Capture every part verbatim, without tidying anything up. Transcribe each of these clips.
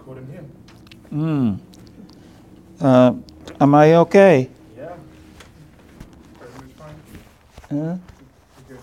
recording here. Hmm. Uh, am I okay? Yeah. Very much fine. Huh? You're good.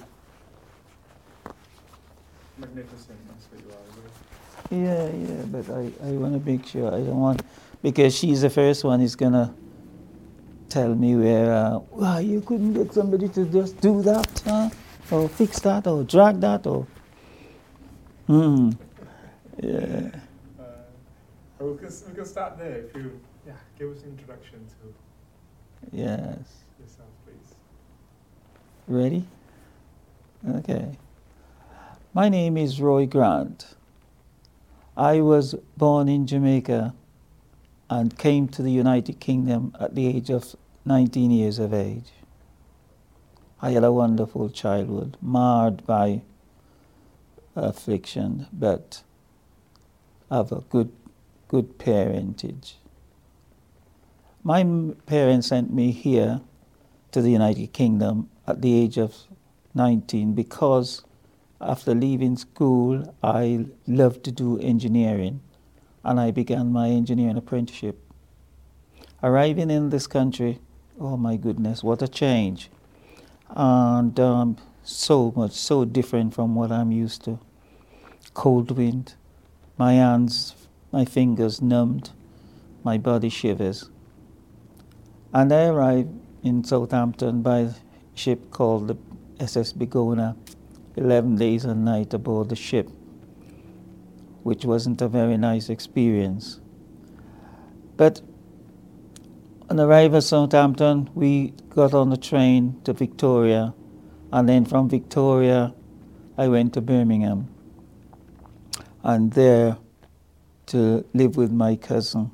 Magnificent, that's what you are. Yeah, yeah, but I, I want to make sure. I don't want, because she's the first one who's going to tell me where, uh, well, you couldn't get somebody to just do that, huh? Or fix that, or drag that, or... Hmm. Yeah. Uh, well, we, can, we can start there if you, yeah, give us an introduction to Yes. yourself, please. Ready? Okay. My name is Roy Grant. I was born in Jamaica and came to the United Kingdom at the age of nineteen years of age. I had a wonderful childhood, marred by affliction, but of a good, good parentage. My m- parents sent me here to the United Kingdom at the age of nineteen because after leaving school, I loved to do engineering, and I began my engineering apprenticeship. Arriving in this country, oh my goodness, what a change. And um, so much, so different from what I'm used to. Cold wind, my hands, my fingers numbed, my body shivers. And I arrived in Southampton by a ship called the S S Begona, eleven days and night aboard the ship, which wasn't a very nice experience. But on arrival at Southampton, we got on the train to Victoria, and then from Victoria, I went to Birmingham, and there to live with my cousin.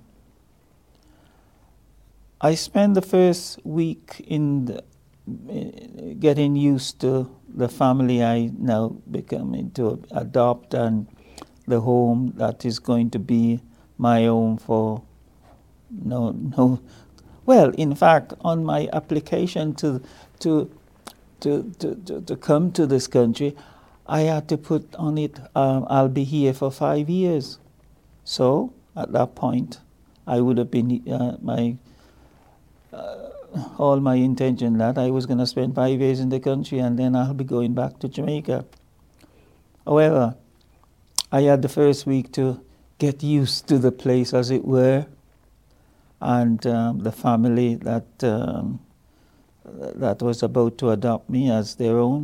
I spent the first week in the, uh, getting used to the family I now becoming to adopt and the home that is going to be my own for no no. Well, in fact, on my application to to to to, to, to come to this country, I had to put on it, um, I'll be here for five years. So at that point, I would have been uh, my uh, all my intention that I was going to spend five years in the country and then I'll be going back to Jamaica. However, I had the first week to get used to the place, as it were, and um, the family that um, that was about to adopt me as their own.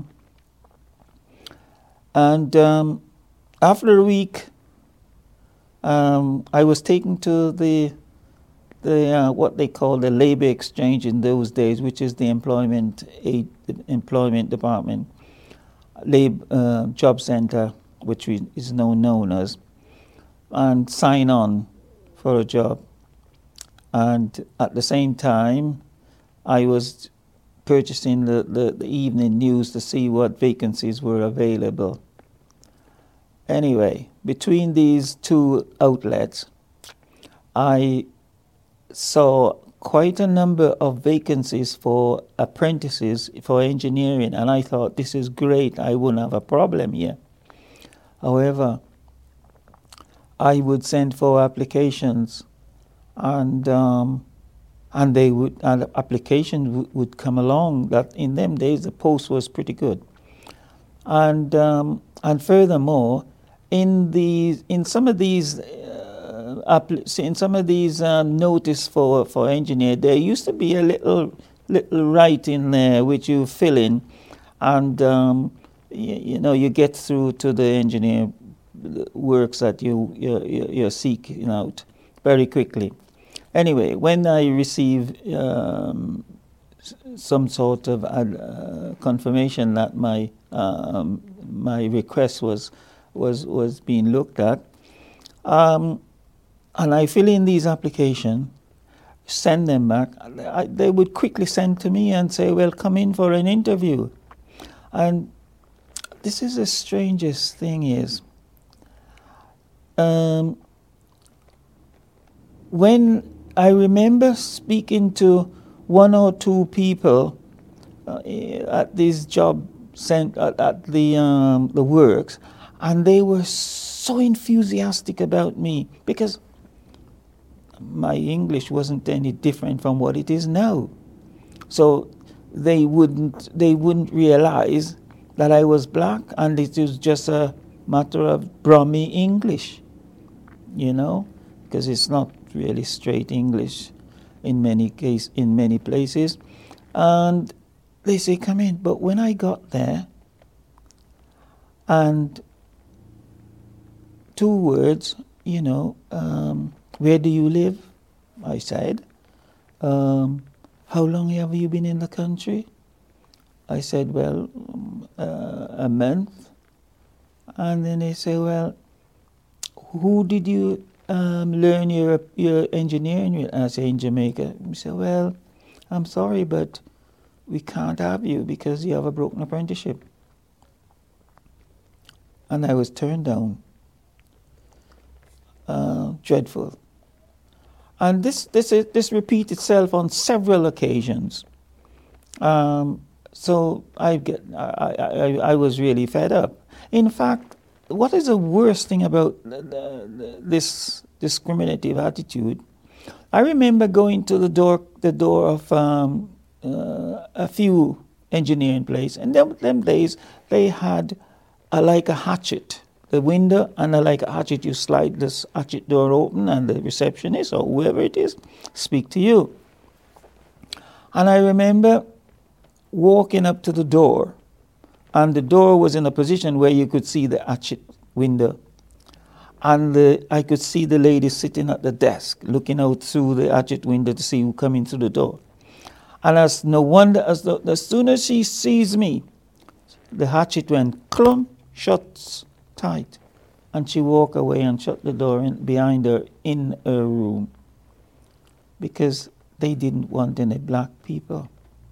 And um, after a week, um, I was taken to the the uh, what they call the labor exchange in those days, which is the employment aid, employment department, lab, uh, job center, which we, is now known as, and sign on for a job. And at the same time, I was purchasing the, the, the evening news to see what vacancies were available. Anyway, between these two outlets, I saw quite a number of vacancies for apprentices for engineering, and I thought, this is great, I wouldn't have a problem here. However, I would send for applications, and um, and they would and application w- would come along. That in them days the post was pretty good, and um, and furthermore, in these in some of these uh, appli- in some of these um, notice for for engineer, there used to be a little little writing there which you fill in, and um, you, you know you get through to the engineer works that you you you're seeking out very quickly. Anyway, when I receive um, s- some sort of uh, confirmation that my um, my request was was was being looked at, um, and I fill in these applications, send them back, I, they would quickly send to me and say, "Well, come in for an interview." And this is the strangest thing is, um, when I remember speaking to one or two people uh, at this job cent- at, at the um, the works, and they were so enthusiastic about me because my English wasn't any different from what it is now. So they wouldn't they wouldn't realize that I was black, and it was just a matter of Brummy English, you know, because it's not really straight English in many case in many places. And they say, come in. But when I got there, and two words, you know, um, where do you live? I said. Um, how long have you been in the country? I said, well, um, uh, a month. And then they say, well, who did you um, learn your your engineering with? I say, in Jamaica. We say, well, I'm sorry, but we can't have you because you have a broken apprenticeship. And I was turned down. Uh, dreadful. And this this is, this repeats itself on several occasions. Um, so I get I, I I was really fed up. In fact, what is the worst thing about the, the, this discriminative attitude? I remember going to the door the door of um, uh, a few engineering places, and them them days they had a, like a hatchet. The window, and uh, like a hatchet, you slide this hatchet door open, and the receptionist or whoever it is speak to you. And I remember walking up to the door, and the door was in a position where you could see the hatchet window, and the, I could see the lady sitting at the desk, looking out through the hatchet window to see who coming through the door. And as no wonder, as the, as soon as she sees me, the hatchet went clump, shuts tight, and she walked away and shut the door in, behind her in her room, because they didn't want any black people.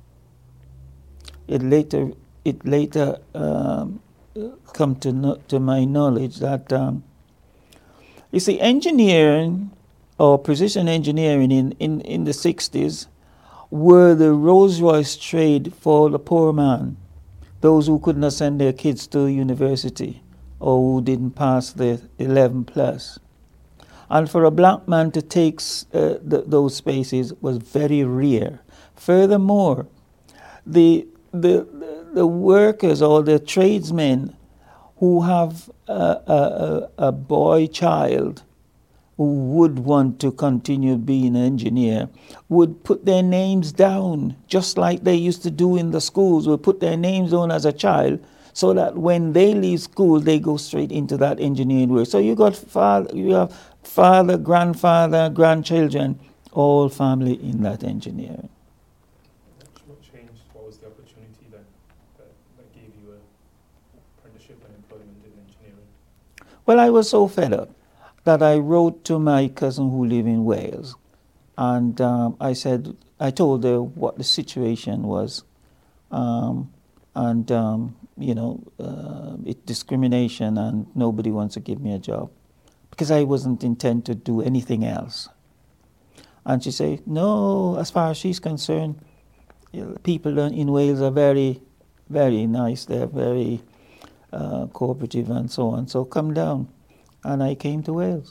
It later it later um, come to no, to my knowledge that um, you see, engineering or precision engineering in, in, in the sixties were the Rolls Royce trade for the poor man, those who could not send their kids to university, or who didn't pass the eleven plus. And for a black man to take uh, th- those spaces was very rare. Furthermore, the, the, the workers or the tradesmen who have a, a, a boy child who would want to continue being an engineer would put their names down, just like they used to do in the schools, would put their names down as a child, so that when they leave school, they go straight into that engineering work. So you got father, you have father, grandfather, grandchildren, all family in that engineering. What changed? What was the opportunity that, that, that gave you an apprenticeship and employment in engineering? Well, I was so fed up that I wrote to my cousin who lived in Wales, and um, I said, I told her what the situation was, um, and um, you know, uh, it discrimination, and nobody wants to give me a job, because I wasn't intent to do anything else. And she said, no, as far as she's concerned, you know, people in Wales are very, very nice. They're very uh, cooperative and so on. So come down. And I came to Wales.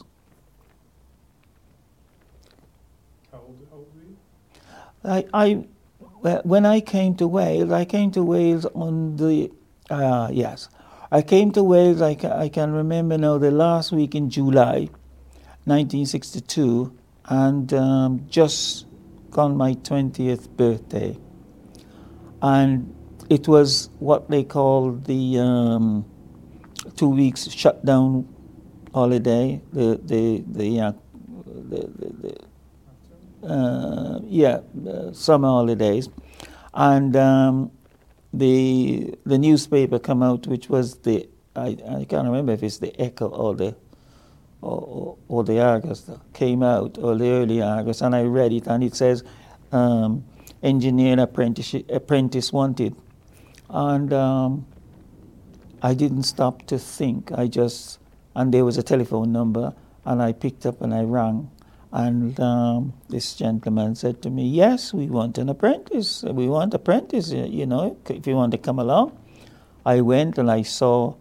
How old, how old were you? I, I, well, when I came to Wales, I came to Wales on the, uh, yes, I came to Wales, I, ca- I can remember now, the last week in July, nineteen sixty-two, and um, just gone my twentieth birthday. And it was what they call the um, two weeks shutdown holiday, the the the, uh, the, the, the uh, yeah uh, summer holidays, and um, the the newspaper come out, which was the I, I can't remember if it's the Echo or the or, or, or the Argus that came out, or the early Argus, and I read it, and it says um, engineer apprentice apprentice wanted, and um, I didn't stop to think. I just And there was a telephone number, and I picked up and I rang. And um, this gentleman said to me, yes, we want an apprentice. We want apprentice, you know, if you want to come along. I went and I saw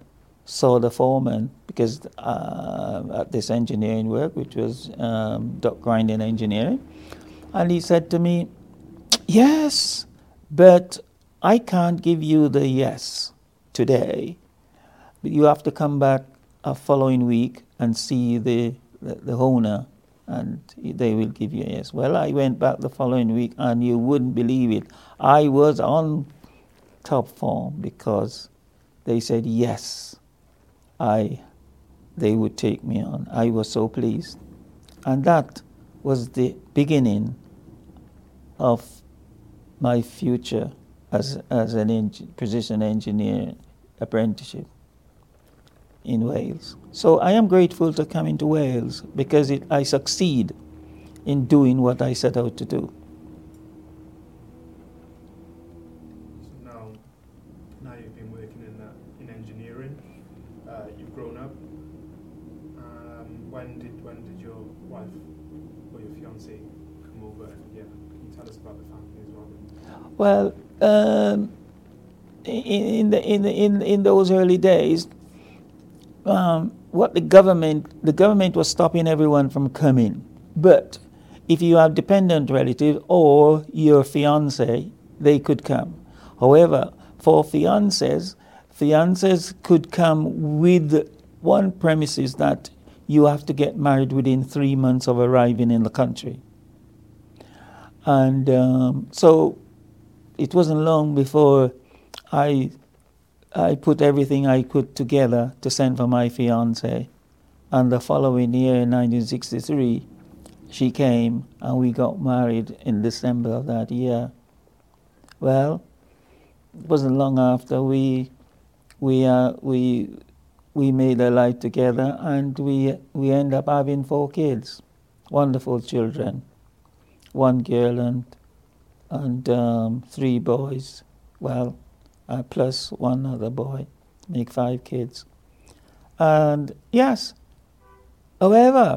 saw the foreman, because uh, at this engineering work, which was um, duct grinding engineering, and he said to me, yes, but I can't give you the yes today. But you have to come back a following week and see the, the, the owner, and they will give you a yes. Well, I went back the following week, and you wouldn't believe it. I was on top form because they said yes, I, they would take me on. I was so pleased. And that was the beginning of my future as as an eng- precision engineer apprenticeship in Wales. So I am grateful to come into Wales because it, I succeed in doing what I set out to do. So now, now you've been working in that in engineering. Uh, you've grown up. Um, when did when did your wife or your fiance come over? And yeah, can you tell us about the family as well? Well, um, in, in the in the, in in those early days, um, what the government the government was stopping everyone from coming. But if you have dependent relatives or your fiance, they could come. However, for fiancés, fiancés could come with one premises that you have to get married within three months of arriving in the country. And um, so it wasn't long before I I put everything I could together to send for my fiancée. And the following year, in nineteen sixty-three, she came and we got married in December of that year. Well, it wasn't long after we we uh, we we made a life together, and we we ended up having four kids, wonderful children, one girl and and um, three boys. Well, uh, plus one other boy, make five kids. And yes, however,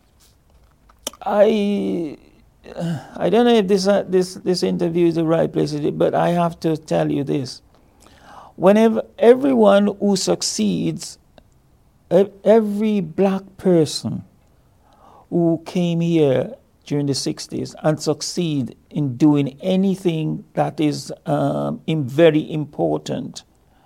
I I don't know if this uh, this this interview is the right place, but I have to tell you this: whenever everyone who succeeds, every black person who came here during the sixties and succeed in doing anything that is um, in very important,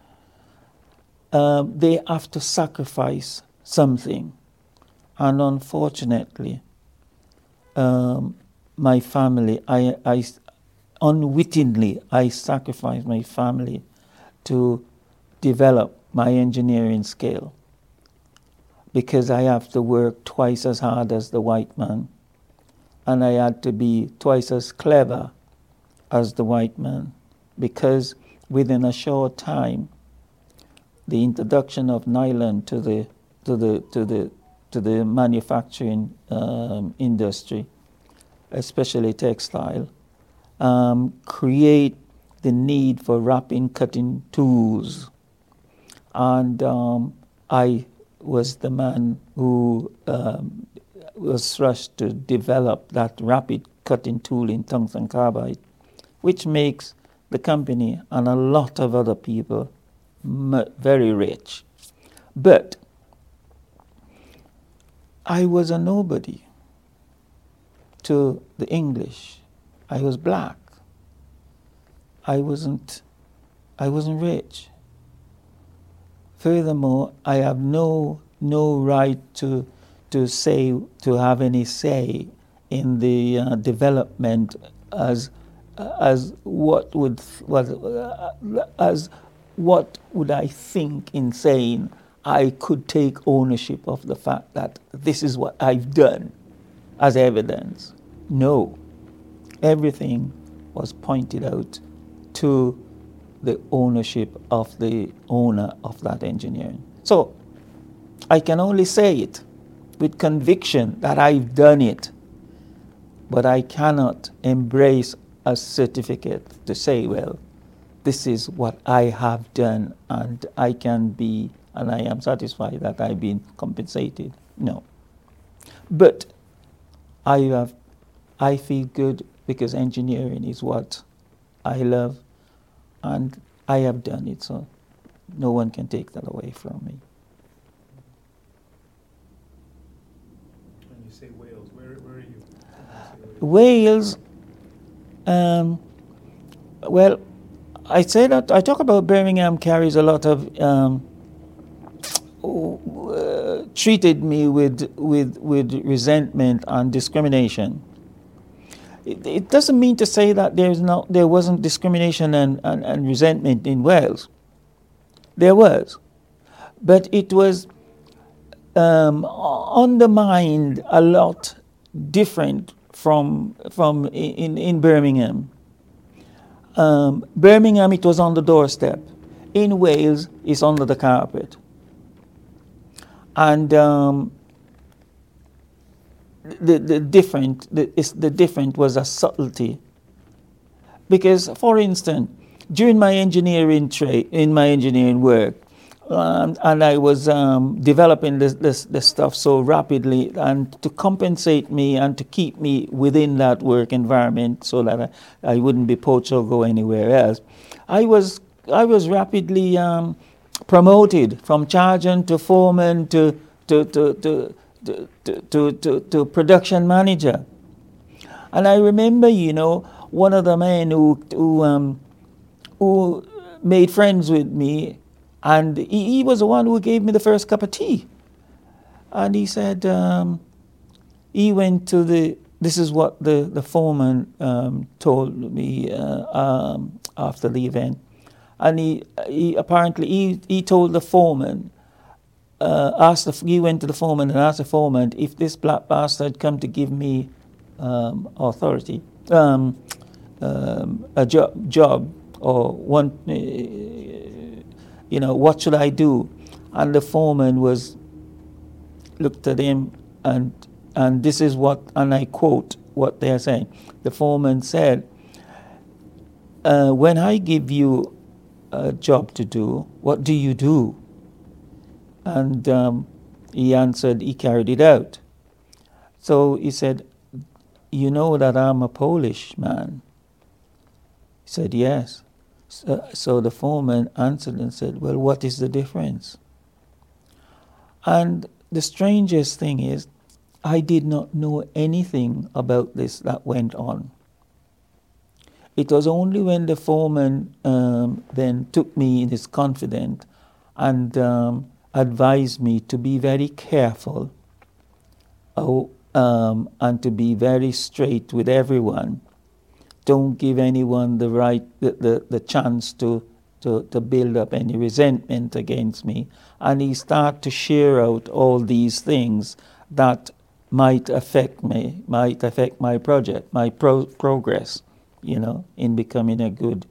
um, they have to sacrifice something. And unfortunately, um, my family, I, I unwittingly, I sacrificed my family to develop my engineering skill, because I have to work twice as hard as the white man, and I had to be twice as clever as the white man, because within a short time, the introduction of nylon to the to the to the to the manufacturing um, industry, especially textile, um, create the need for wrapping cutting tools, and um, I was the man who um, was rushed to develop that rapid cutting tool in tungsten carbide, which makes the company and a lot of other people m- very rich. But I was a nobody to the English. I was black. I wasn't, I wasn't rich. Furthermore, I have no no right to to say to have any say in the uh, development as uh, as what would what uh, as what would I think in saying I could take ownership of the fact that this is what I've done as evidence. No, everything was pointed out to the ownership of the owner of that engineering. So I can only say it with conviction that I've done it, but I cannot embrace a certificate to say, well, this is what I have done and I can be, and I am satisfied that I've been compensated. No. But I have, I feel good because engineering is what I love, and I have done it. So No one can take that away from me. When you say Wales, where, where are you? When you say Wales? Wales, um, well, I say that I talk about Birmingham carries a lot of um, uh, treated me with with with resentment and discrimination. It, it doesn't mean to say that there's no there wasn't discrimination and, and, and resentment in Wales. There was, but it was um, undermined a lot different from from in in Birmingham. Um, Birmingham, it was on the doorstep. In Wales, it's under the carpet. And um, the the different the is the different was a subtlety. Because, for instance, during my engineering trade, in my engineering work, um, and I was um, developing this, this this stuff so rapidly, and to compensate me and to keep me within that work environment, so that I, I wouldn't be poached or go anywhere else, I was I was rapidly um, promoted from sergeant to foreman to to to to to, to, to, to, to production manager. And I remember, you know, one of the men who who um, who made friends with me, and he, he was the one who gave me the first cup of tea. And he said um, he went to the. This is what the the foreman um, told me uh, um, after the event, and he he apparently he he told the foreman. Uh, asked the, he went to the foreman and asked the foreman if this black bastard come to give me um, authority, um, um, a job, job or one, uh, you know, what should I do? And the foreman was looked at him, and and this is what, and I quote what they are saying. The foreman said, uh, "When I give you a job to do, what do you do?" And um, he answered, he carried it out. So he said, "You know that I'm a Polish man?" He said, "Yes." So, so the foreman answered and said, "Well, what is the difference?" And the strangest thing is, I did not know anything about this that went on. It was only when the foreman um, then took me in his confidence and um, advised me to be very careful oh, um, and to be very straight with everyone. Don't give anyone the right, the, the, the chance to, to, to build up any resentment against me. And he started to share out all these things that might affect me, might affect my project, my pro- progress, you know, in becoming a good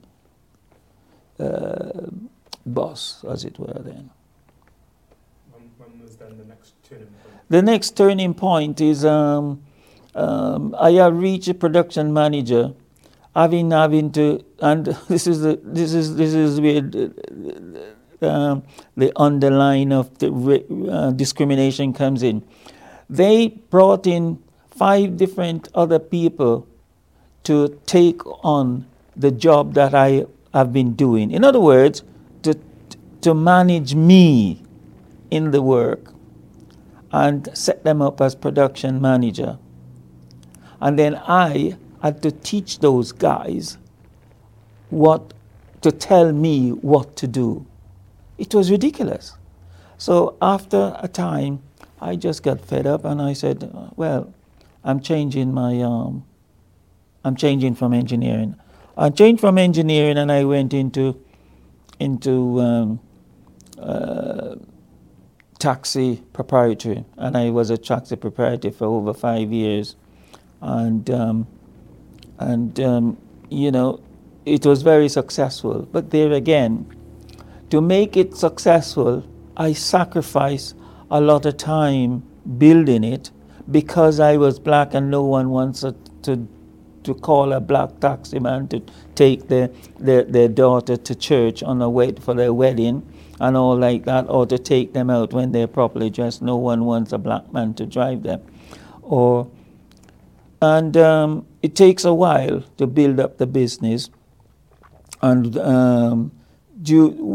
uh, boss, as it were then. When was then the next turning point? The next turning point is um, um, I have reached a production manager, having having to, and this is the this is this is where the, um, the underline of the uh, discrimination comes in. They brought in five different other people to take on the job that I have been doing. In other words, to to manage me in the work and set them up as production manager. And then I had to teach those guys what to tell me what to do. It was ridiculous. So after a time, I just got fed up and I said, well, I'm changing my, um, I'm changing from engineering. I changed from engineering and I went into, into um, uh, taxi proprietary, and I was a taxi proprietor for over five years, and um, and um, you know, it was very successful. But there again, to make it successful, I sacrificed a lot of time building it because I was black and no one wants to to, to call a black taxi man to take their, their their daughter to church on a wait for their wedding and all like that, or to take them out when they're properly dressed. No one wants a black man to drive them. Or, and um, it takes a while to build up the business. And um, due,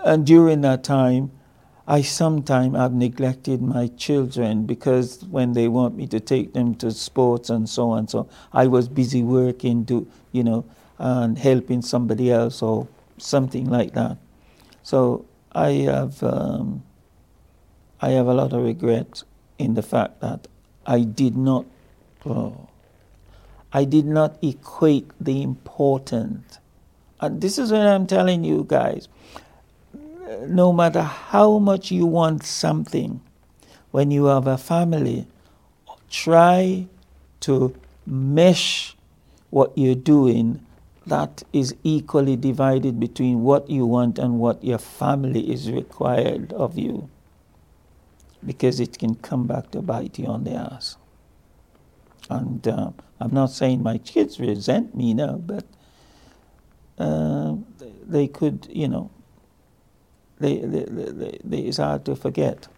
and during that time, I sometimes have neglected my children because when they want me to take them to sports and so on, so I was busy working, do you know, and helping somebody else or something like that. So I have um, I have a lot of regret in the fact that I did not oh, I did not equate the importance. And this is what I'm telling you guys. No matter how much you want something, when you have a family, try to mesh what you're doing that is equally divided between what you want and what your family is required of you. Because it can come back to bite you on the ass. And uh, I'm not saying my kids resent me now, but uh, they could, you know, They, they, they, they, it's hard to forget.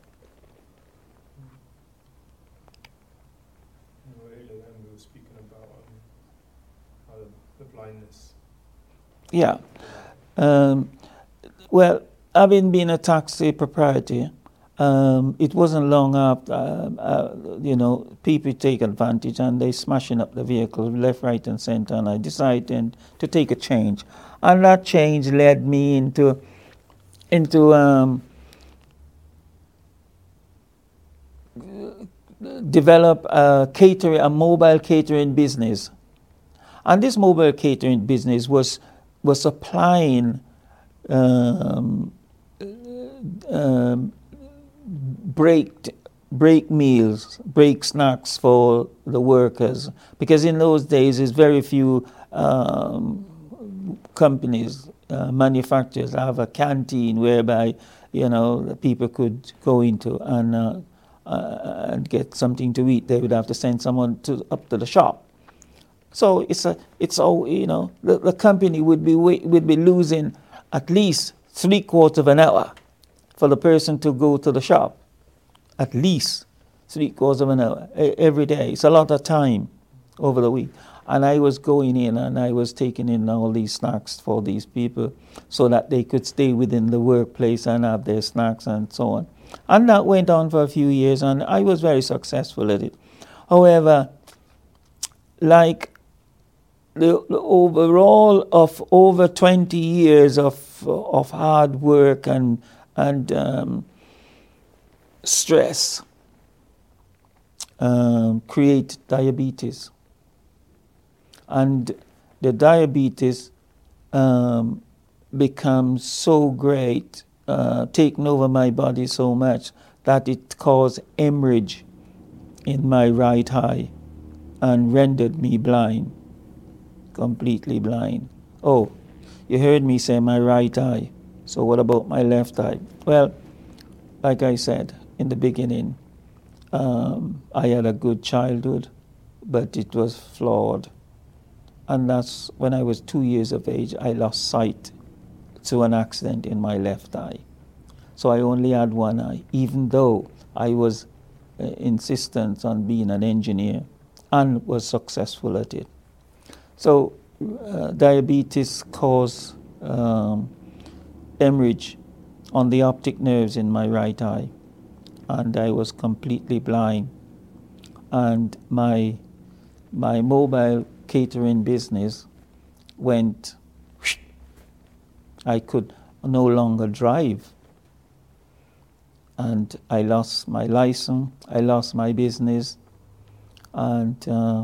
Earlier when we were speaking about um, the blindness. Yeah. Um, well, having been a taxi proprietor, um, it wasn't long after, uh, uh, you know, people take advantage and they smashing up the vehicles left, right, and center. And I decided to take a change, and that change led me into. into um, develop a catering, a mobile catering business. And this mobile catering business was was supplying um, um, break break meals, break snacks for the workers, because in those days there's very few um, companies. Uh, manufacturers have a canteen whereby, you know, the people could go into and uh, uh, and get something to eat. They would have to send someone to up to the shop. So it's a it's all, you know, the, the company would be would be losing at least three quarters of an hour for the person to go to the shop. At least three quarters of an hour every day. It's a lot of time over the week. And I was going in and I was taking in all these snacks for these people so that they could stay within the workplace and have their snacks and so on. And that went on for a few years and I was very successful at it. However, like the, the overall of over twenty years of of hard work and, and um, stress um, create diabetes. And the diabetes um, becomes so great, uh, taking over my body so much that it caused hemorrhage in my right eye and rendered me blind, completely blind. Oh, you heard me say my right eye. So what about my left eye? Well, like I said in the beginning, um, I had a good childhood, but it was flawed. And that's when I was two years of age, I lost sight to an accident in my left eye. So I only had one eye, even though I was uh, insistent on being an engineer and was successful at it. So uh, diabetes caused um, hemorrhage on the optic nerves in my right eye, and I was completely blind. And my my mobile catering business went, I could no longer drive. And I lost my license, I lost my business, and uh,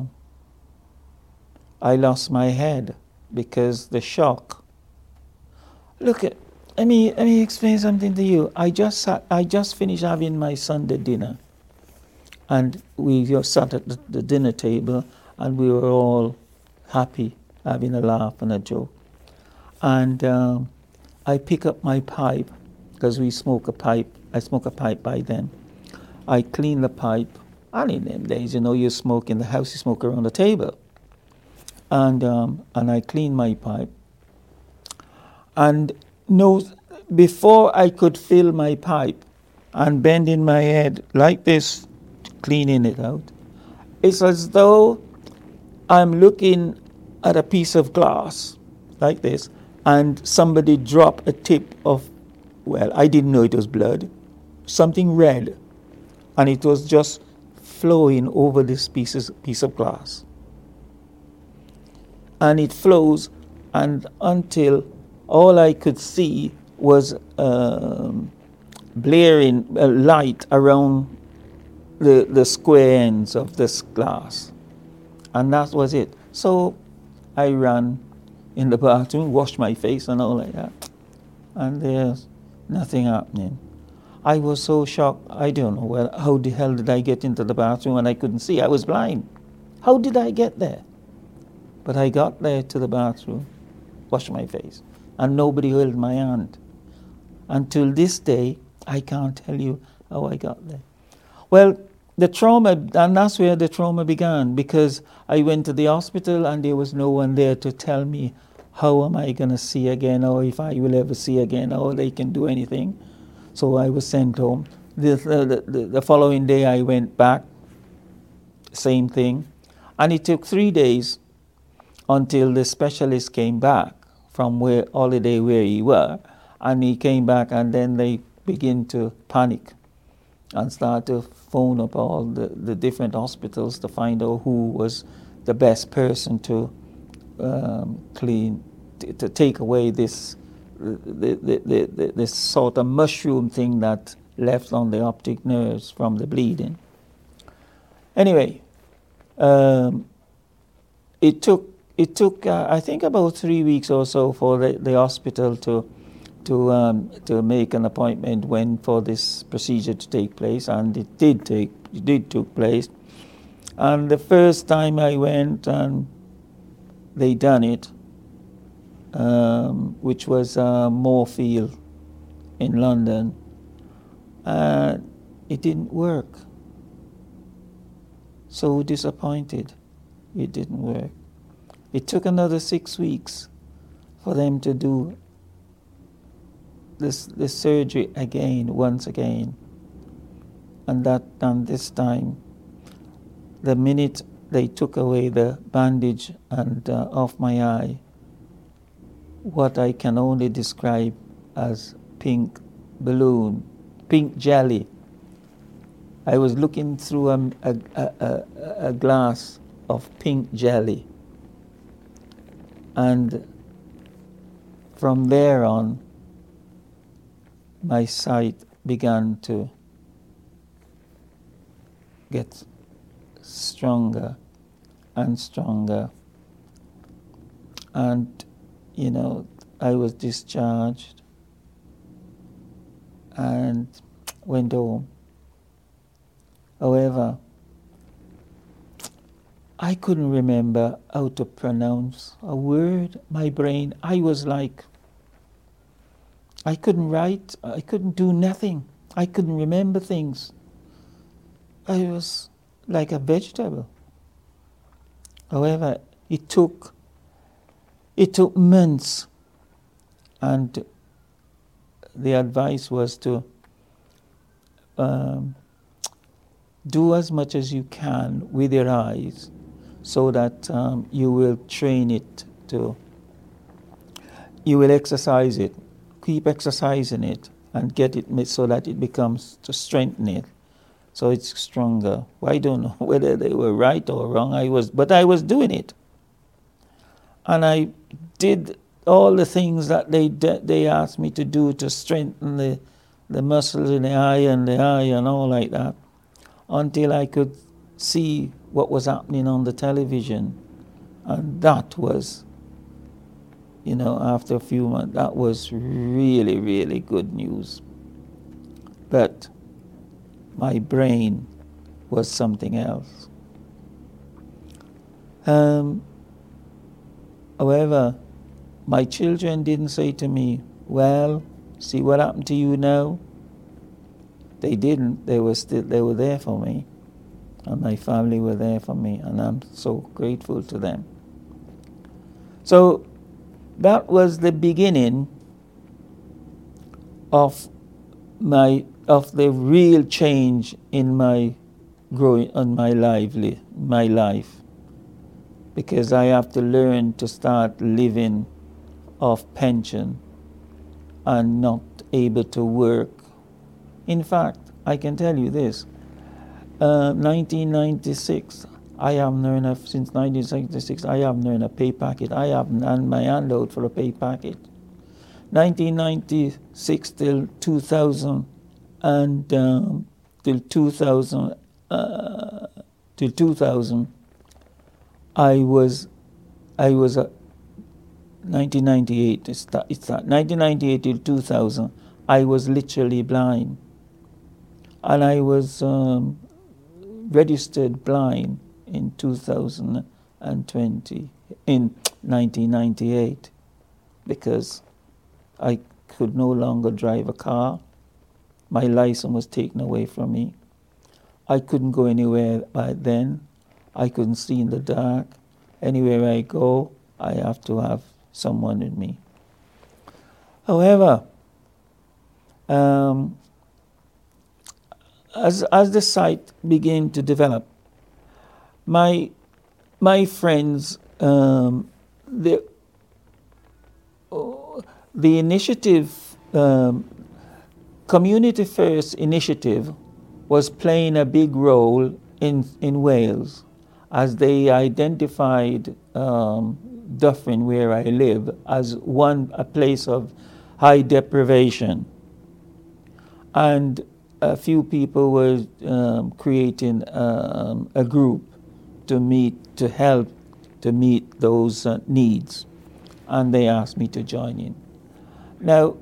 I lost my head because the shock. Look, at, let me let me explain something to you. I just sat, I just finished having my Sunday dinner, and we just sat at the, the dinner table, and we were all happy, having a laugh and a joke. And um, I pick up my pipe, because we smoke a pipe. I smoke a pipe by then. I clean the pipe. And in them days, you know, you smoke in the house, you smoke around the table. And um, and I clean my pipe. And no, before I could fill my pipe and bending my head like this, cleaning it out, it's as though I'm looking at a piece of glass like this, and somebody drop a tip of well, I didn't know it was blood, something red, and it was just flowing over this pieces, piece of glass. And it flows, and until all I could see was um, blaring uh, light around the, the square ends of this glass. And that was it. So I ran in the bathroom, washed my face and all like that. And there's nothing happening. I was so shocked. I don't know, well, how the hell did I get into the bathroom when I couldn't see? I was blind. How did I get there? But I got there to the bathroom, washed my face, and nobody held my hand. Until this day, I can't tell you how I got there. Well, the trauma, and that's where the trauma began, because I went to the hospital and there was no one there to tell me how am I going to see again, or if I will ever see again, or they can do anything. So I was sent home. The, the, the, the following day I went back, same thing. And it took three days until the specialist came back from where holiday where he were, and he came back, and then they begin to panic and start to phone up all the, the different hospitals to find out who was the best person to um, clean, t- to take away this the, the, the, the, this sort of mushroom thing that left on the optic nerves from the bleeding. Anyway, um, it took it took uh, I think about three weeks or so for the, the hospital to to um, to make an appointment when for this procedure to take place, and it did take it did took place. And the first time I went and they done it, um, which was uh, Moorfield in London, uh, it didn't work. So disappointed, it didn't work. It took another six weeks for them to do this this surgery again, once again. And that and this time, the minute they took away the bandage and uh, off my eye, what I can only describe as pink balloon, pink jelly. I was looking through a, a, a, a glass of pink jelly. And from there on, my sight began to get stronger and stronger. And, you know, I was discharged and went home. However, I couldn't remember how to pronounce a word. My brain, I was like, I couldn't write, I couldn't do nothing. I couldn't remember things. I was like a vegetable. However, it took, it took months, and the advice was to um, do as much as you can with your eyes, so that um, you will train it to, you will exercise it, keep exercising it, and get it so that it becomes, to strengthen it, so it's stronger. Well, I don't know whether they were right or wrong, I was, but I was doing it. And I did all the things that they they asked me to do to strengthen the, the muscles in the eye and the eye and all like that, until I could see what was happening on the television. And that was, you know, after a few months, that was really, really good news. But my brain was something else. Um, however, my children didn't say to me, well, see what happened to you now? They didn't. They were still, they were there for me. And my family were there for me, and I'm so grateful to them. So that was the beginning of my of the real change in my growing in my lively my life, because I have to learn to start living off pension and not able to work. In fact, I can tell you this. Uh, nineteen ninety-six, I haven't earned a, since nineteen seventy-six, I haven't earned a pay packet. I haven't had my hand out for a pay packet. nineteen ninety-six till two thousand and um, till two thousand uh, till two thousand, I was I was a nineteen ninety-eight. It's that, it's that nineteen ninety-eight till two thousand. I was literally blind, and I was um, registered blind in two thousand twenty, in nineteen ninety-eight, because I could no longer drive a car. My license was taken away from me. I couldn't go anywhere by then. I couldn't see in the dark. Anywhere I go, I have to have someone with me. However, um, as as the site began to develop, my my friends, um, the oh, the initiative, um, Community First initiative, was playing a big role in in Wales, as they identified um, Dufferin, where I live, as one a place of high deprivation, and a few people were um, creating um, a group to meet to help to meet those uh, needs, and they asked me to join in. Now,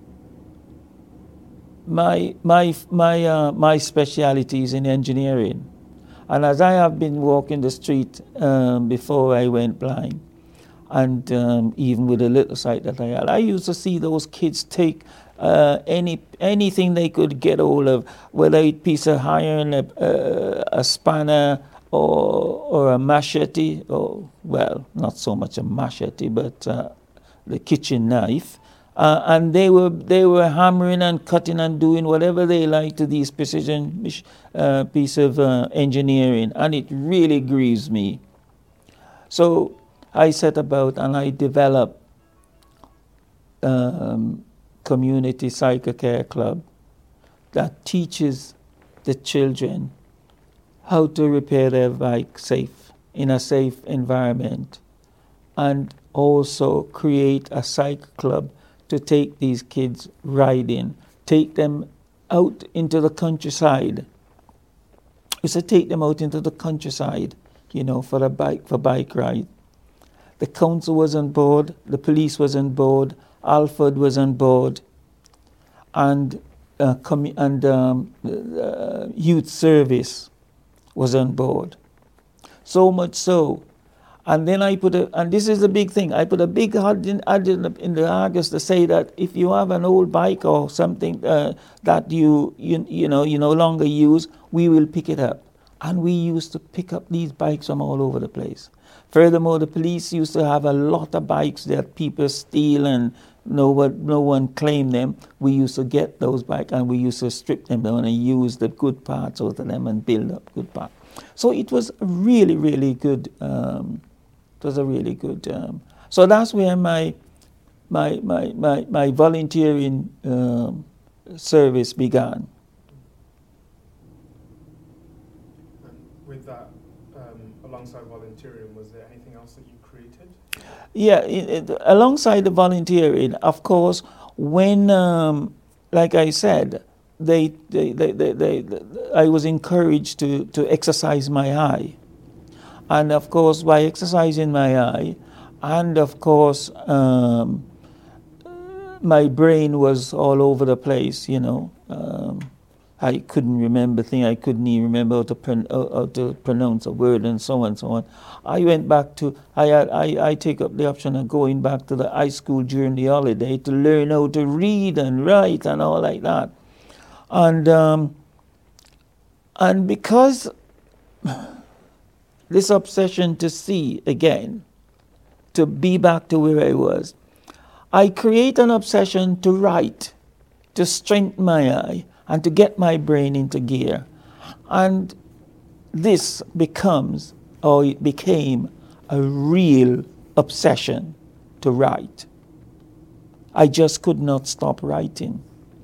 my my my uh, my specialty is in engineering, and as I have been walking the street um, before I went blind, and um, even with a little sight that I had, I used to see those kids take uh, any anything they could get hold of, whether a piece of iron, a, a, a spanner, or or a machete, or well, not so much a machete, but uh, the kitchen knife. Uh, and they were they were hammering and cutting and doing whatever they like to these precision uh, piece of uh, engineering, and it really grieves me. So I set about and I developed um, community psychocare club that teaches the children how to repair their bike safe in a safe environment, and also create a psych club to take these kids riding, take them out into the countryside. We said take them out into the countryside, you know, for a bike for bike ride. The council was on board, the police was on board, Alfred was on board, and uh, com- and um, uh, youth service was on board. So much so. And then I put a, and this is a big thing, I put a big ad in, ad in, the, in the Argus to say that if you have an old bike or something uh, that you, you you know you no longer use, we will pick it up. And we used to pick up these bikes from all over the place. Furthermore, the police used to have a lot of bikes that people steal and no one, no one claimed them. We used to get those bikes and we used to strip them down and use the good parts out of them and build up good parts. So it was really, really good. Um, it was a really good. Um, so that's where my my my my, my volunteering um, service began. And with that, um, alongside volunteering, was there anything else that you created? Yeah, it, it, alongside the volunteering, of course, when, um, like I said, they, they, they, they, they, they, I was encouraged to, to exercise my eye. And of course, by exercising my eye, and of course, um, my brain was all over the place, you know. Um, I couldn't remember things. I couldn't even remember how to, pron- how to pronounce a word, and so on and so on. I went back to, I, I, I take up the option of going back to the high school during the holiday to learn how to read and write and all like that. And, um, and because this obsession to see again, to be back to where I was, I create an obsession to write, to strengthen my eye, and to get my brain into gear. And this becomes, or it became, a real obsession to write. I just could not stop writing.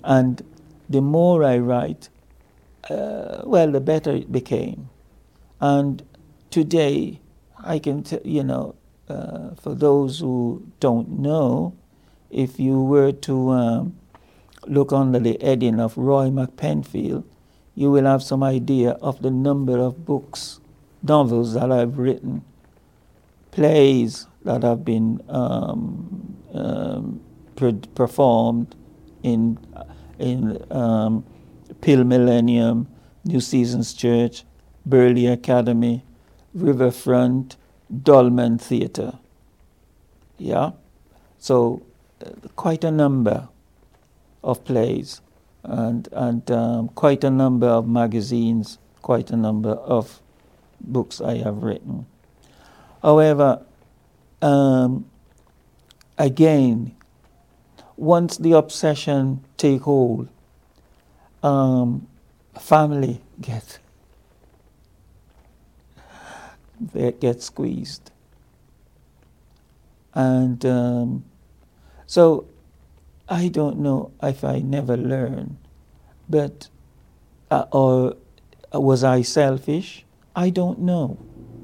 And the more I write, uh, well, the better it became. And today, I can tell, you know, uh, for those who don't know, if you were to um, look under the heading of Roy McPenfield, you will have some idea of the number of books, novels that I've written, plays that have been um, um, pre- performed in in um, Pill Millennium, New Seasons Church, Burley Academy, Riverfront, Dolman Theatre. Yeah? So, uh, quite a number of plays and, and um, quite a number of magazines, quite a number of books I have written. However, um, again, once the obsession take hold, um, family get they get squeezed, and um, so I don't know if I never learn, but uh, or was I selfish? I don't know.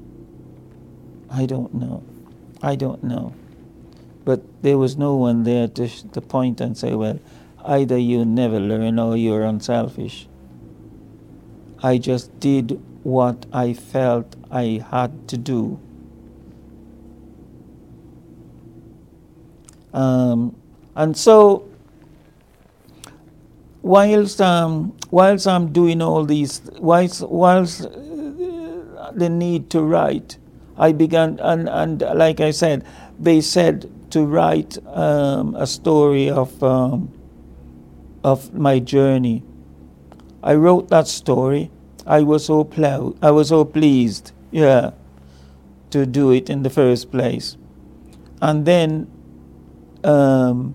I don't know. I don't know. But there was no one there to, sh- to point and say, well, either you never learn or you're unselfish. I just did what I felt I had to do. Um, and so, whilst, um, whilst I'm doing all these, whilst, whilst uh, the need to write, I began, and, and like I said, they said to write um, a story of um, of my journey. I wrote that story. I was so proud. I was so pleased, yeah, to do it in the first place. And then, um,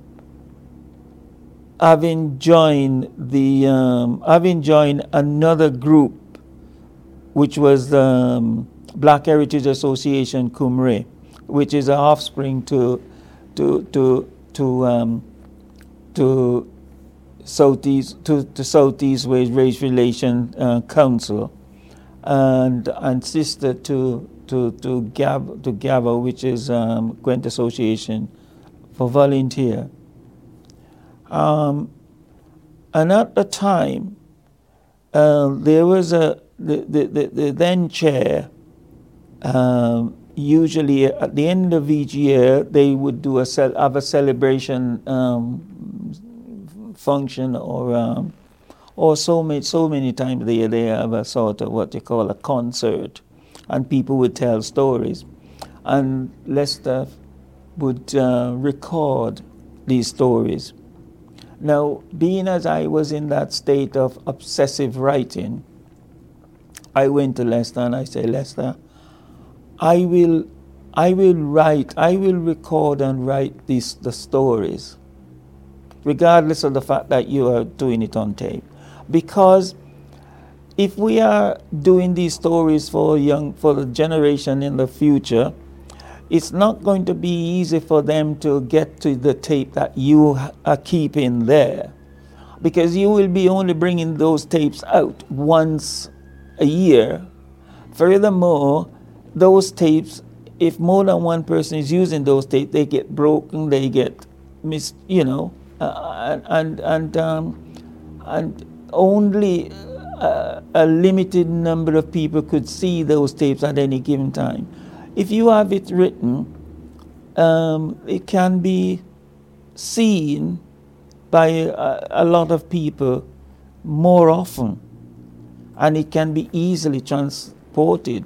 having joined the, um, having joined another group, which was the um, Black Heritage Association Cumre, which is an offspring to to to to um, to Southeast to the Southeast Race Relation uh, Council, and and sister to to to Gab to GAVA, which is um, Gwent Association for Volunteer. Um, and at the time, uh, there was a the the, the, the then chair. Um, usually at the end of each year, they would do a cel- have a celebration um, function, or um, or so many so many times a year they have a sort of what you call a concert, and people would tell stories, and Lester would uh, record these stories. Now, being as I was in that state of obsessive writing, I went to Lester and I said, Lester, I will, I will write, I will record and write these the stories, regardless of the fact that you are doing it on tape, because if we are doing these stories for young, for the generation in the future, it's not going to be easy for them to get to the tape that you are keeping there, because you will be only bringing those tapes out once a year. Furthermore, those tapes, if more than one person is using those tapes, they get broken, they get mis, you know, uh, and and um, and only uh, a limited number of people could see those tapes at any given time. If you have it written, um, it can be seen by a, a lot of people more often, and it can be easily transported.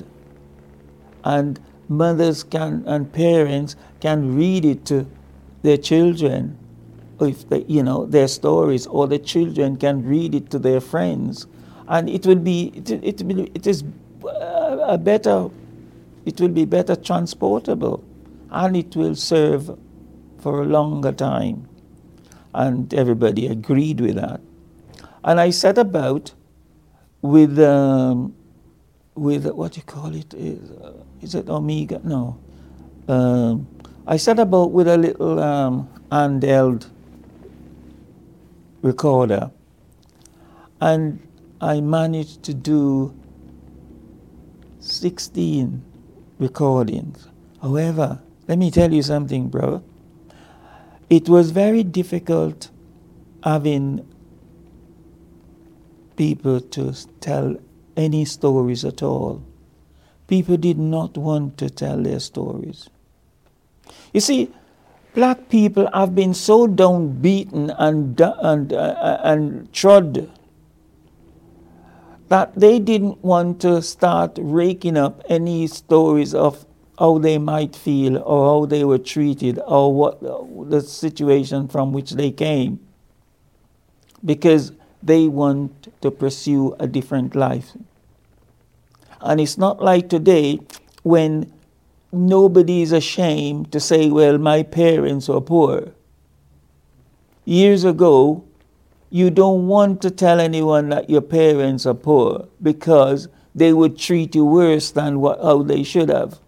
And mothers can and parents can read it to their children, if they, you know, their stories, or the children can read it to their friends, and it will be it it, will, it is a better it will be better transportable, and it will serve for a longer time. And everybody agreed with that. And I set about with um, with what you call it is, uh, is it Omega? No. Um, I set about with a little um, handheld recorder, and I managed to do sixteen recordings. However, let me tell you something, bro. It was very difficult having people to tell any stories at all. People did not want to tell their stories. You see, black people have been so downbeaten and and uh, and trod that they didn't want to start raking up any stories of how they might feel or how they were treated or what the situation from which they came, because they want to pursue a different life. And it's not like today when nobody is ashamed to say, well, my parents were poor. Years ago, you don't want to tell anyone that your parents are poor because they would treat you worse than what, how they should have.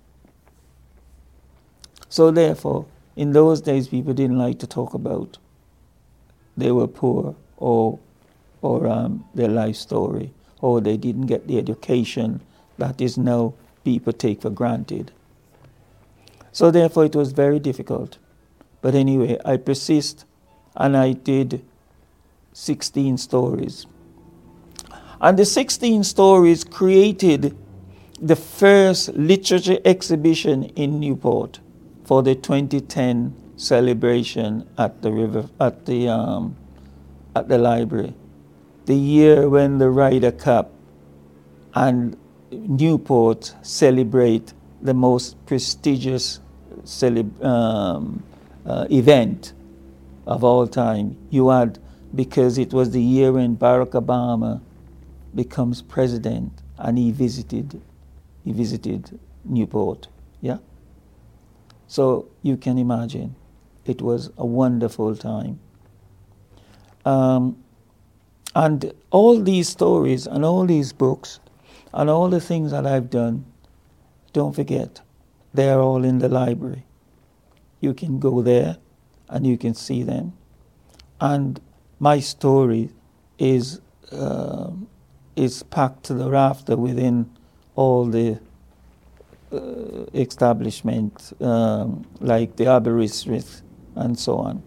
So therefore, in those days, people didn't like to talk about they were poor or or um, their life story, or they didn't get the education that is now people take for granted. So therefore, it was very difficult. But anyway, I persist, and I did sixteen stories. And the sixteen stories created the first literature exhibition in Newport for the twenty ten celebration at the river at the um, at the library. The year when the Ryder Cup and Newport celebrate the most prestigious celeb- um, uh, event of all time. You had, because it was the year when Barack Obama becomes president, and he visited, he visited Newport. Yeah. So you can imagine, it was a wonderful time. Um, and all these stories and all these books and all the things that I've done, don't forget, they are all in the library. You can go there and you can see them. And my story is uh, is packed to the rafter within all the uh, establishment, um, like the Aberystwyth and so on.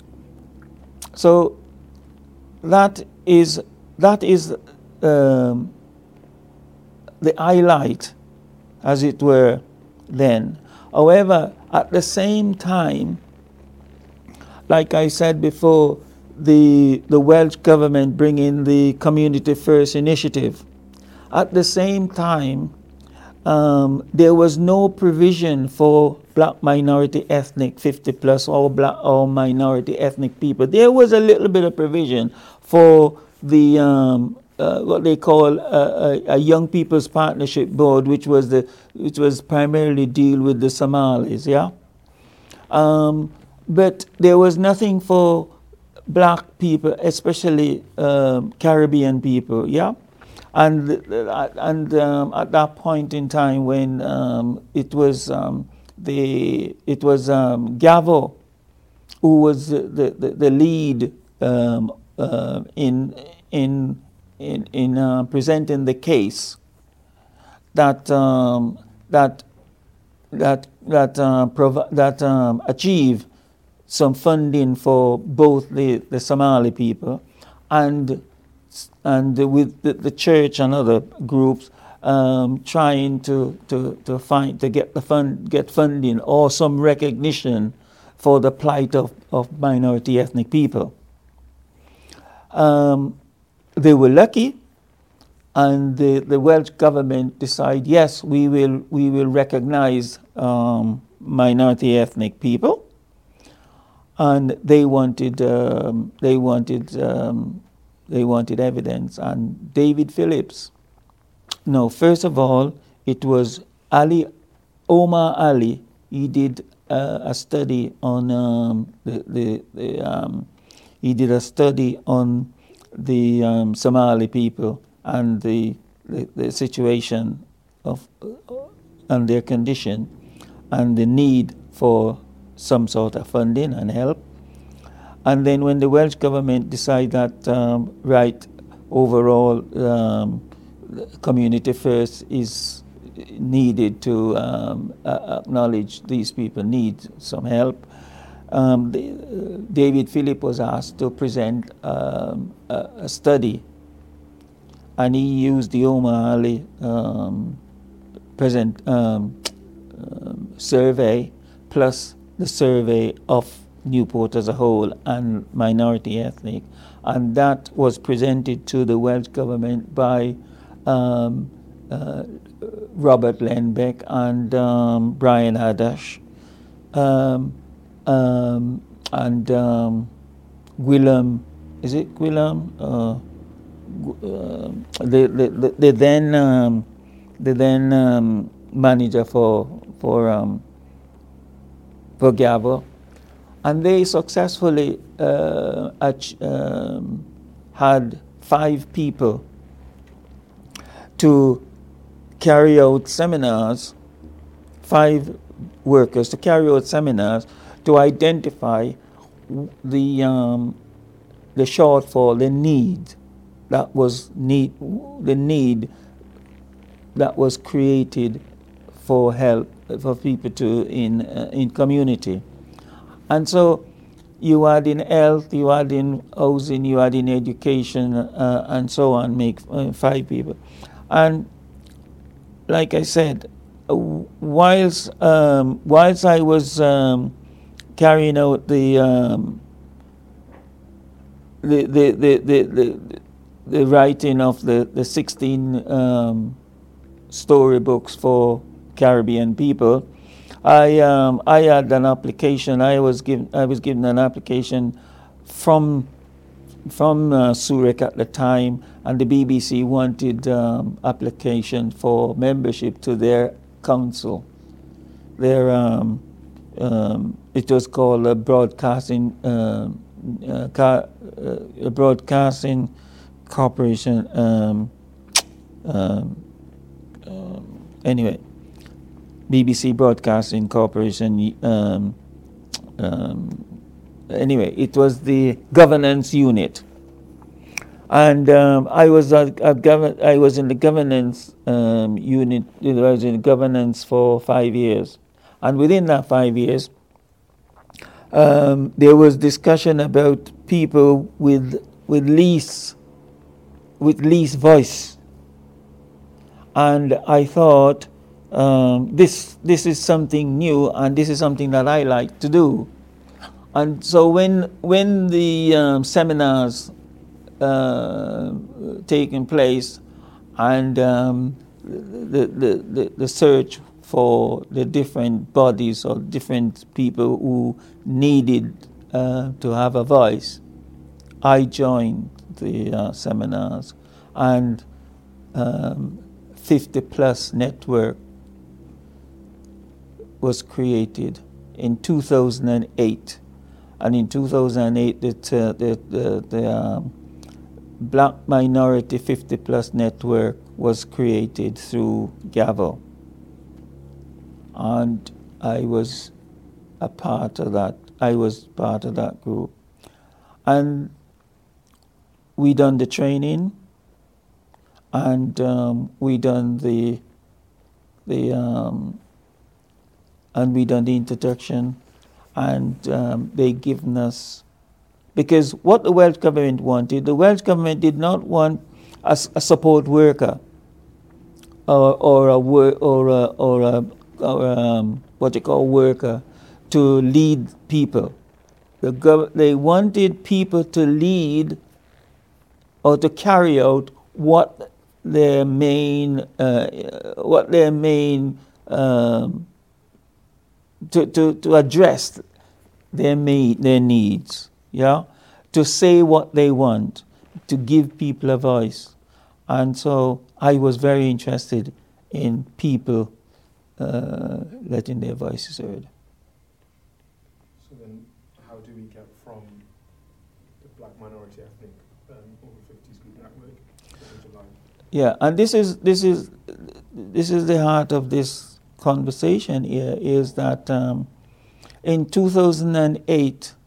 So that is that is um, the highlight, as it were, then. However, at the same time, like I said before, the the Welsh government bring in the Community First initiative. At the same time, um, there was no provision for black minority ethnic fifty plus or black or minority ethnic people. There was a little bit of provision for the um, uh, what they call a, a, a young people's partnership board, which was the which was primarily deal with the Somalis. Yeah. Um, but there was nothing for black people, especially um, Caribbean people, yeah? And and um, at that point in time when um, it was um, the it was um, Gavo who was the, the, the lead um, uh, in in in, in uh, presenting the case that um, that that that uh, prov- that um, achieved some funding for both the, the Somali people and and with the, the church and other groups um, trying to, to, to find to get the fund get funding or some recognition for the plight of, of minority ethnic people. Um, they were lucky, and the, the Welsh government decided, yes, we will we will recognize um, minority ethnic people. And they wanted, um, they wanted, um, they wanted evidence. And David Phillips. No, first of all, it was Ali, Omar Ali. He did uh, a study on um, the the, the um, he did a study on the um, Somali people and the, the the situation of uh, and their condition and the need for some sort of funding and help. And then when the Welsh government decided that, um, right, overall, um, community first is needed to um, uh, acknowledge these people need some help, um, the, uh, David Philip was asked to present um, a, a study, and he used the O'Malley um, present um, um, survey plus the survey of Newport as a whole and minority ethnic, and that was presented to the Welsh government by um, uh, Robert Lenbeck and um, Brian Adash um, um, and um, Gwilym, is it Gwilym? Uh, uh, the, the, the then um, the then um, manager for for um, for Gavo. And they successfully uh, ach- um, had five people to carry out seminars, five workers to carry out seminars to identify the um, the shortfall, the need that was need, the need that was created for help for people to in uh, in community. And so you add in health, you add in housing, you add in education, uh, and so on, make uh, five people. And like I said, uh, whilst, um, whilst I was um, carrying out the, um, the, the, the, the, the, the writing of the, the sixteen um, storybooks for Caribbean people, I um, I had an application. I was given I was given an application from from uh, Zurich at the time, and the B B C wanted um, application for membership to their council. Their um, um, it was called a broadcasting uh, uh, car, uh, a broadcasting corporation. Um, um, um, anyway. B B C Broadcasting Corporation, um, um, anyway, it was the governance unit. And um, I was a, a gov- I was in the governance um, unit, I was in governance for five years. And within that five years, um, there was discussion about people with with least, with least voice. And I thought, Um, this this is something new, and this is something that I like to do. And so when when the um, seminars uh, taking place, and um, the, the, the the search for the different bodies or different people who needed uh, to have a voice, I joined the uh, seminars, and um, fifty plus network was created in two thousand eight, and in two thousand eight the uh, the the, the um, Black Minority fifty plus network was created through Gavo, and I was a part of that. I was part of that group, and we done the training, and um, we done the the um, and we done the introduction, and um, they given us, because what the Welsh government wanted, the Welsh government did not want a, a support worker or or a wor- or a, or a or um, what you call worker to lead people. The gov- they wanted people to lead or to carry out what their main uh, what their main um, To, to, to address their need, their needs, yeah, to say what they want, to give people a voice. And so I was very interested in people uh, letting their voices heard. So then how do we get from the Black Minority Ethnic um, Over fifties Group Network to life? Yeah, and this is this is this is the heart of this conversation here, is that um, in two thousand eight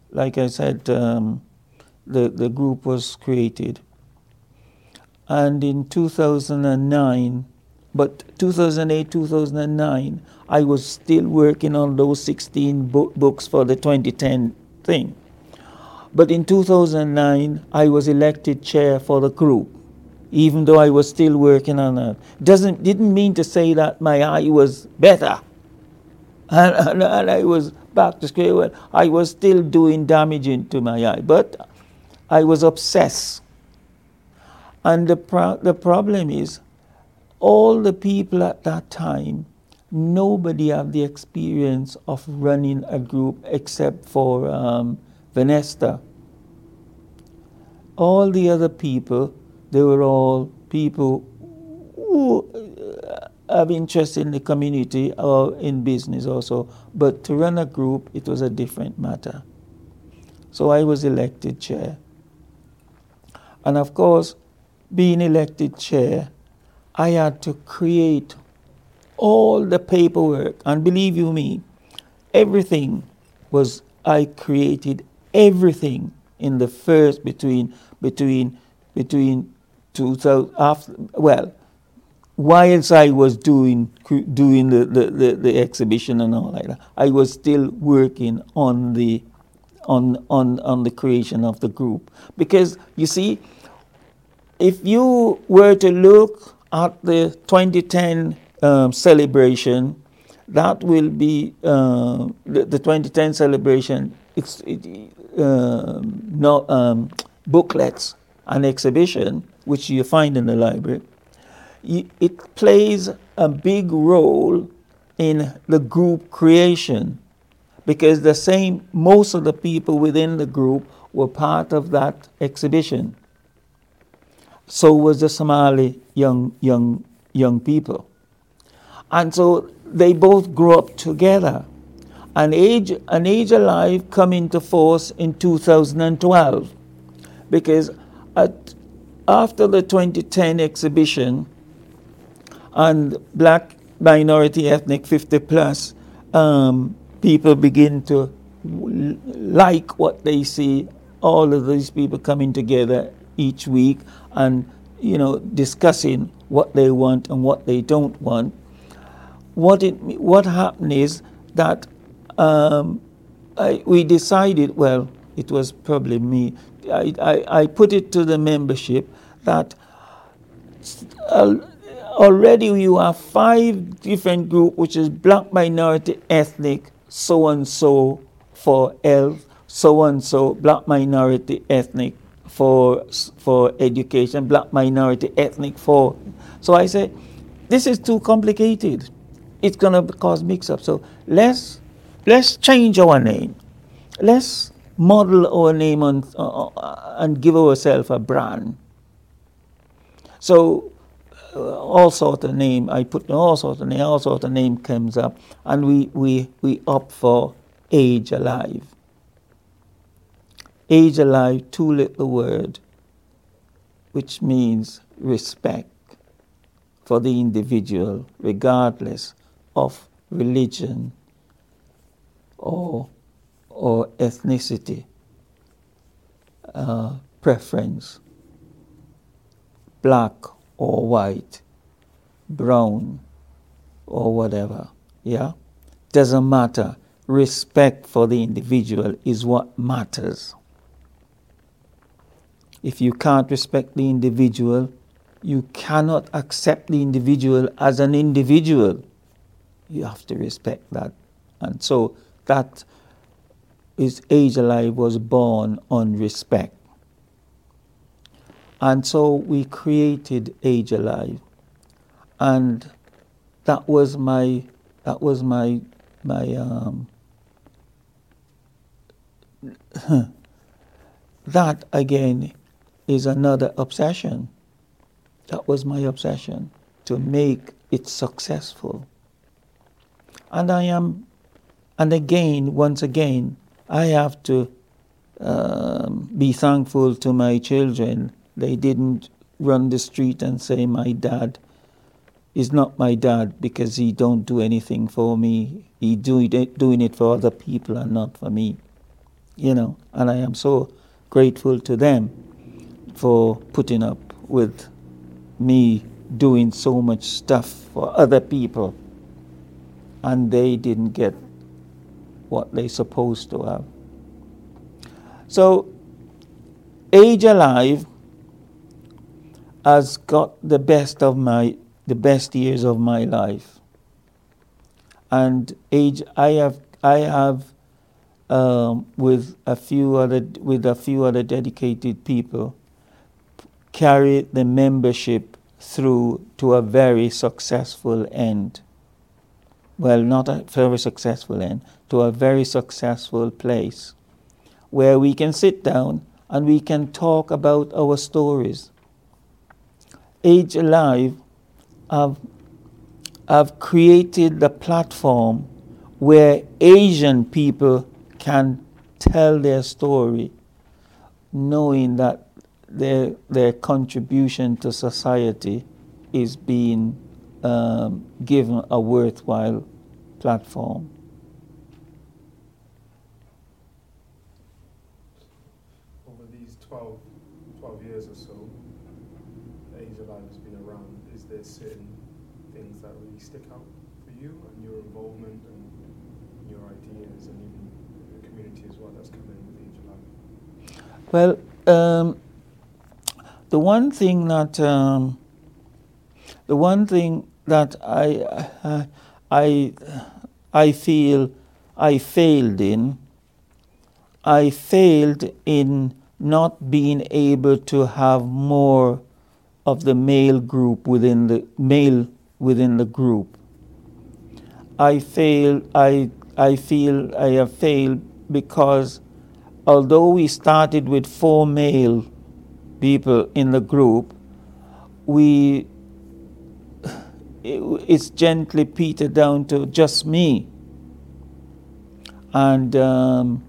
like I said, um, the, the group was created. And in two thousand nine, but two thousand eight, two thousand nine, I was still working on those sixteen bo- books for the twenty ten thing. But in two thousand nine, I was elected chair for the group, even though I was still working on that. Doesn't didn't mean to say that my eye was better, and, and, and I was back to square one. I was still doing damage to my eye, but I was obsessed. And the pro- the problem is, all the people at that time, nobody had the experience of running a group except for um, Vanessa. All the other people, they were all people who have interest in the community or in business also. But to run a group, it was a different matter. So I was elected chair. And of course, being elected chair, I had to create all the paperwork. And believe you me, everything was, I created everything in the first between, between, between two thousand, after, well, whilst I was doing, doing the, the, the, the exhibition and all like that, I was still working on the, on, on, on the creation of the group. Because you see, if you were to look at the twenty ten um, celebration, that will be uh, the, the twenty ten celebration ex- uh, no, um, booklets and exhibition, which you find in the library. It plays a big role in the group creation, because the same, most of the people within the group were part of that exhibition. So was the Somali young young young people. And so they both grew up together. And Age, an Age Alive come into force in two thousand twelve, because at, after the twenty ten exhibition, and black, minority, ethnic, fifty plus, um, people begin to w- like what they see, all of these people coming together each week and, you know, discussing what they want and what they don't want. What it what happened is that um, I, we decided, well, it was probably me, I, I, I put it to the membership that uh, already you have five different groups, which is black, minority, ethnic, so and so for health, so and so black, minority, ethnic for for education, black, minority, ethnic for. So I say, this is too complicated. It's gonna cause mix-up. So let's let's change our name. Let's model our name on, uh, and give ourselves a brand. So uh, all sort of name, I put all sort of name, all sort of name comes up, and we we we opt for Age Alive. Age Alive, two little word, which means respect for the individual, regardless of religion or or ethnicity, uh, preference, black or white, brown or whatever, yeah? Doesn't matter. Respect for the individual is what matters. If you can't respect the individual, you cannot accept the individual as an individual. You have to respect that. And so that is Age Alive was born on respect. And so we created Age Alive. And that was my that was my my um that again is another obsession. That was my obsession, to make it successful. And I am, and again, once again, I have to um, be thankful to my children. They didn't run the street and say, my dad is not my dad because he don't do anything for me. He do it, doing it for other people and not for me. you know, and I am so grateful to them for putting up with me doing so much stuff for other people, and they didn't get what they supposed to have. So Age Alive has got the best of my the best years of my life, and age I have I have um, with a few other with a few other dedicated people carried the membership through to a very successful end. Well, not a very successful end, to a very successful place where we can sit down and we can talk about our stories. Age Alive have, have created the platform where Asian people can tell their story, knowing that their their contribution to society is being um, given a worthwhile platform. Over these twelve, twelve years or so, Age Alive has been around. Is there certain things that really stick out for you and your involvement and your ideas and even the community as well that's come in with Age Alive? Well, um, the one thing that um, the one thing that I uh, I I feel I failed in, I failed in not being able to have more of the male group within the male within the group. I failed. I I feel I have failed because although we started with four male people in the group, we it, it's gently petered down to just me, and um,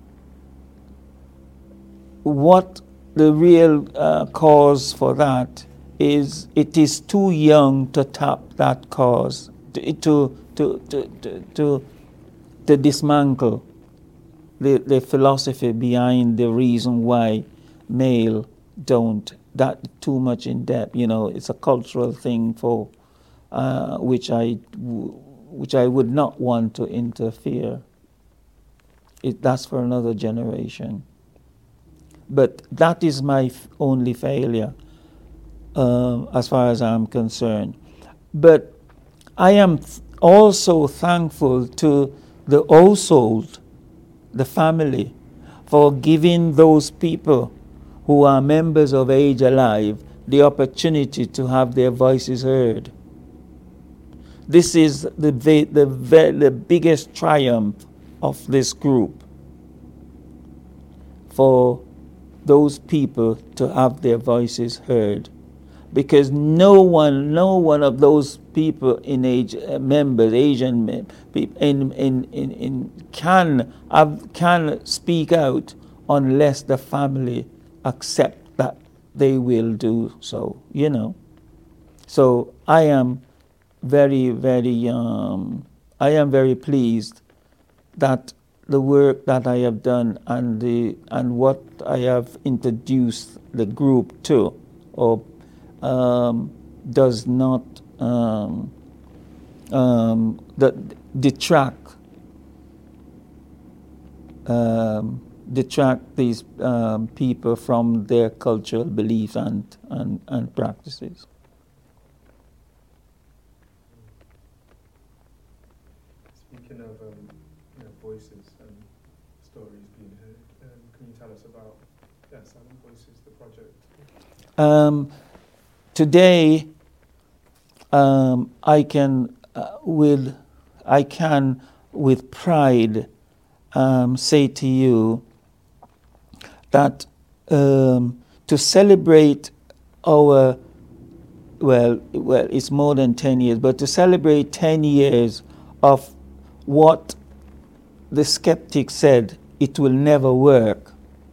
what the real uh, cause for that is, it is too young to tap that cause, to to to to to, to, to dismantle the, the philosophy behind the reason why male don't, that too much in depth. You know, it's a cultural thing for uh, which I w- which I would not want to interfere. It, that's for another generation. But that is my f- only failure, uh, as far as I'm concerned. But I am th- also thankful to the household, the family, for giving those people who are members of Age Alive the opportunity to have their voices heard. This is the the the, the biggest triumph of this group, for those people to have their voices heard, because no one, no one of those people in age uh, members, Asian mem- people, in, in in in can have, can speak out unless the family accept that they will do so. You know, so I am very very um, I am very pleased that the work that I have done and the and what I have introduced the group to, or um, does not um, um, that detract um, detract these um, people from their cultural beliefs and, and, and practices. Speaking of um, you know, voices and stories being heard, um, can you tell us about yeah, Silent Voices, the project? Um, today, um, I can uh, with I can with pride um, say to you that um, to celebrate our well, well, it's more than ten years, but to celebrate ten years of what the skeptic said it will never work.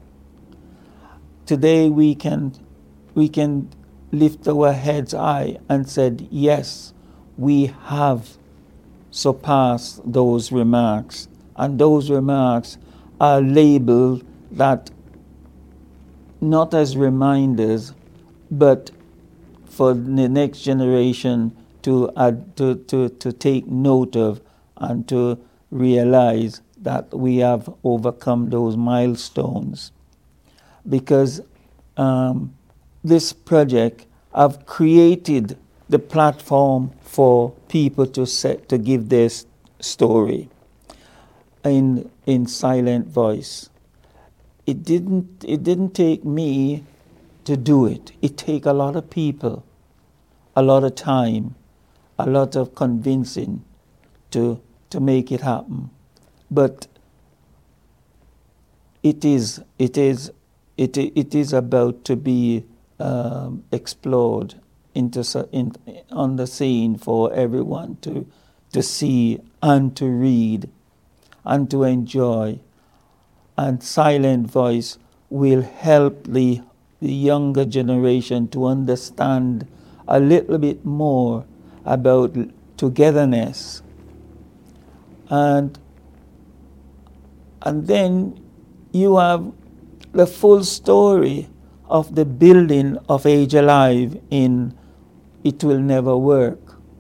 Today we can we can lift our heads high and said, yes, we have surpassed those remarks, and those remarks are labeled that not as reminders, but for the next generation to, uh, to, to, to take note of and to realize that we have overcome those milestones. Because um, this project have created the platform for people to set, to give their s- story in in silent voice. It didn't it didn't take me to do it. It take a lot of people, a lot of time, a lot of convincing to to make it happen. But it is it is it i- it is about to be um, explored into s- in, on the scene for everyone to to see and to read and to enjoy. And Silent Voice will help the, the younger generation to understand a little bit more about togetherness. And, and then you have the full story of the building of Age Alive in It Will Never Work.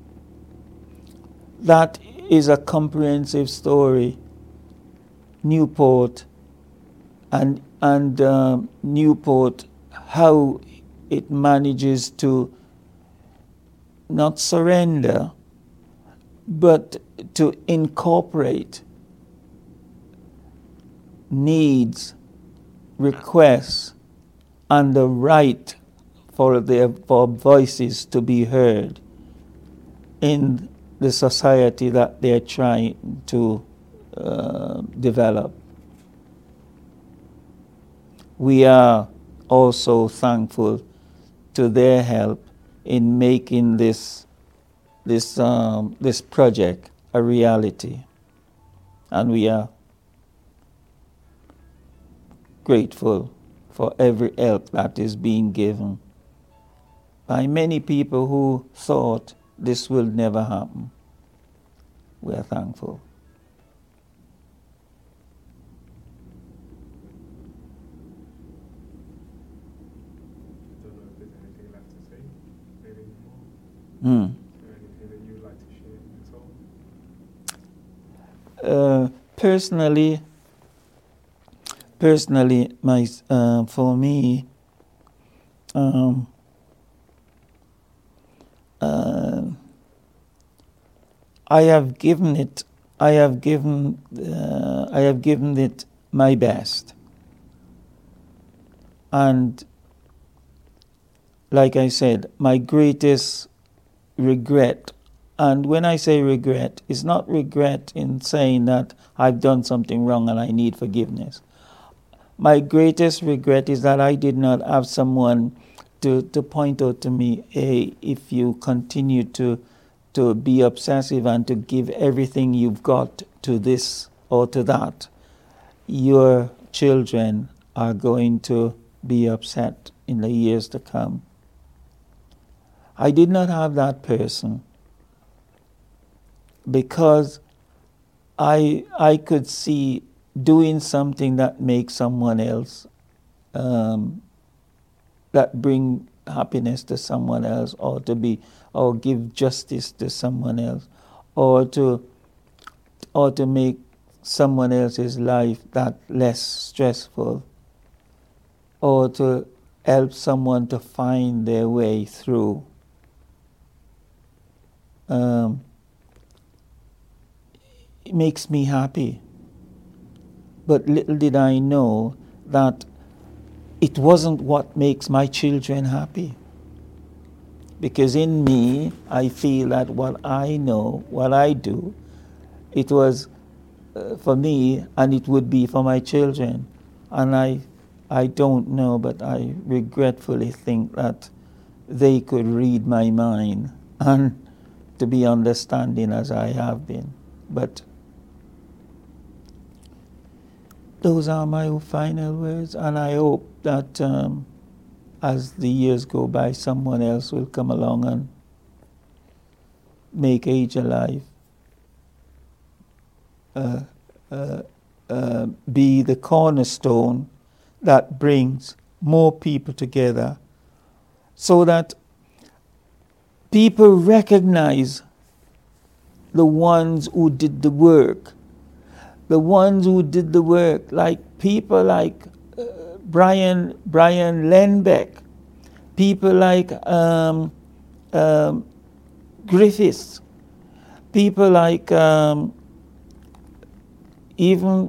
That is a comprehensive story. Newport and and um, Newport, how it manages to not surrender, but to incorporate needs, requests, and the right for their for voices to be heard in the society that they're trying to uh, develop. We are also thankful to their help in making this this um, this project a reality, and we are grateful for every help that is being given by many people who thought this will never happen. We are thankful. I don't know if there's anything left to say, maybe more. Mm. Is there anything that you'd like to share at all? Uh, personally, personally, my uh, for me, um, uh, I have given it. I have given. Uh, I have given it my best, and like I said, my greatest regret. And when I say regret, it's not regret in saying that I've done something wrong and I need forgiveness. My greatest regret is that I did not have someone to, to point out to me, hey, if you continue to to be obsessive and to give everything you've got to this or to that, your children are going to be upset in the years to come. I did not have that person because I I could see doing something that makes someone else, um, that bring happiness to someone else, or to be or give justice to someone else, or to or to make someone else's life that less stressful, or to help someone to find their way through. Um, it makes me happy. But little did I know that it wasn't what makes my children happy. Because in me, I feel that what I know, what I do, it was uh, for me and it would be for my children. And I, I don't know, but I regretfully think that they could read my mind and to be understanding as I have been. But those are my final words, and I hope that um, as the years go by, someone else will come along and make Age Alive uh, uh, uh, be the cornerstone that brings more people together so that people recognize the ones who did the work. The ones who did the work, like people like uh, Brian Brian Lenbeck, people like um, um, Griffiths, people like um, even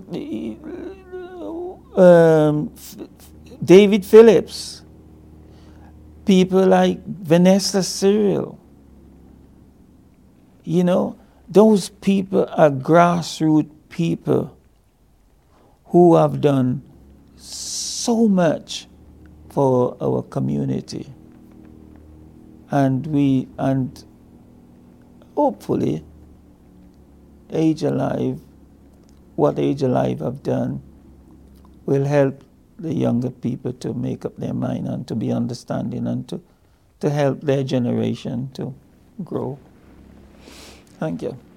um, David Phillips, people like Vanessa Cyril. You know, those people are grassroots people who have done so much for our community. And we, and hopefully, Age Alive, what Age Alive have done will help the younger people to make up their mind and to be understanding and to, to help their generation to grow. Thank you.